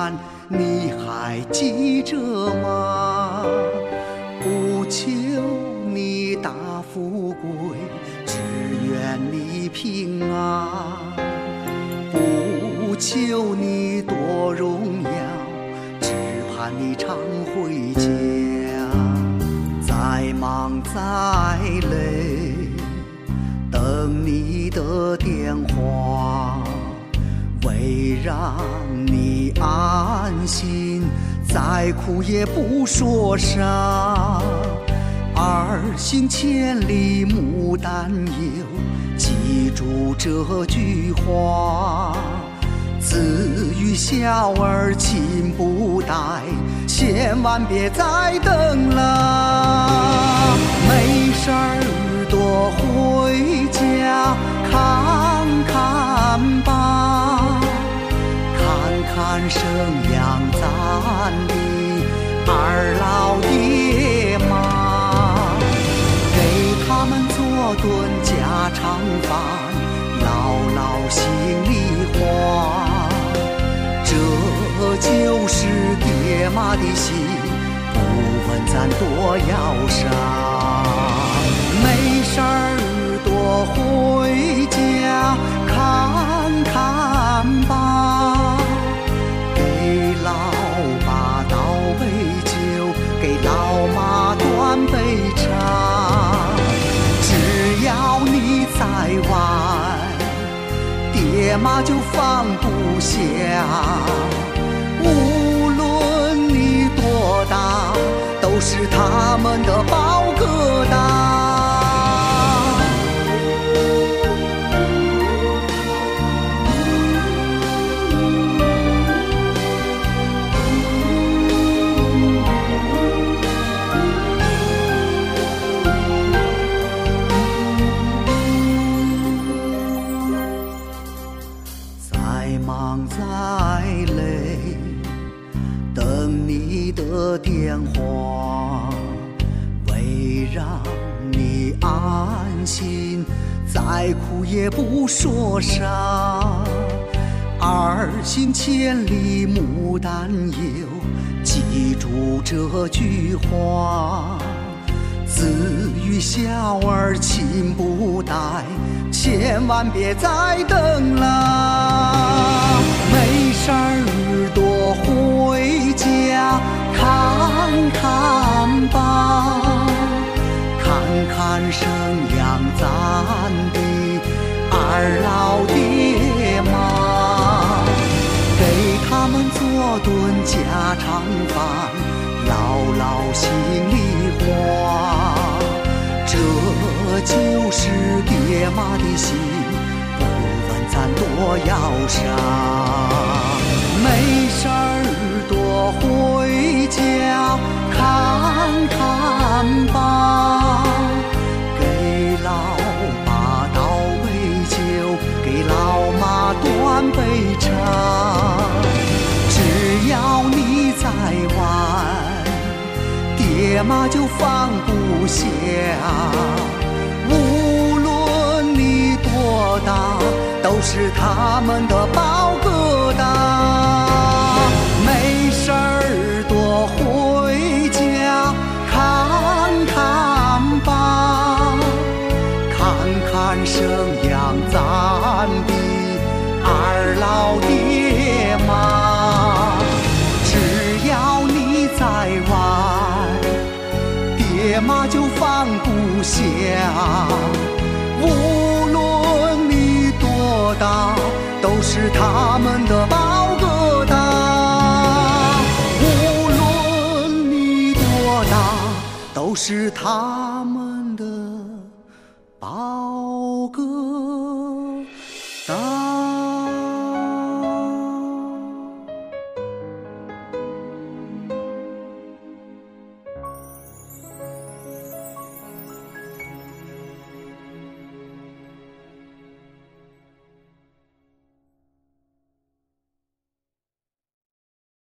山，你还记着吗？不求你大富贵，只愿你平安。不求你多荣耀，只盼你常回家。再忙再累，等你的电话，为让你安心，再苦也不说啥。儿行千里母担忧，记住这句话。子欲孝而亲不待，千万别再等了。没事儿多回家看看吧，看看生养咱的二老爹妈，给他们做顿家常饭，唠唠心里话。这就是爹妈的心，不问咱多要啥。没事儿多回家看看吧，给老爸倒杯酒，给老妈端杯茶。只要你在外，爹妈就放不下。无论你多大，都是他们的宝疙瘩。再忙再累，等你的电话，为让你安心，再苦也不说啥。儿行千里母担忧，记住这句话。子欲孝而亲不待，千万别再等了。没事儿多回家看看吧，看看生养咱的二老爹妈，给他们做顿家常饭，唠唠心里话。这就是爹妈的心，不问咱多要啥。没事儿多回家看看吧，给老爸倒杯酒，给老妈端杯茶。只要你在外，爹妈就放不下。无论你多大，都是他们的宝疙瘩。没事儿多回家看看吧，看看生养咱的二老爹妈。只要你在外，爹妈就放不下。无论你多大，都是他们的宝疙瘩。无论你多大，都是他们的宝疙瘩。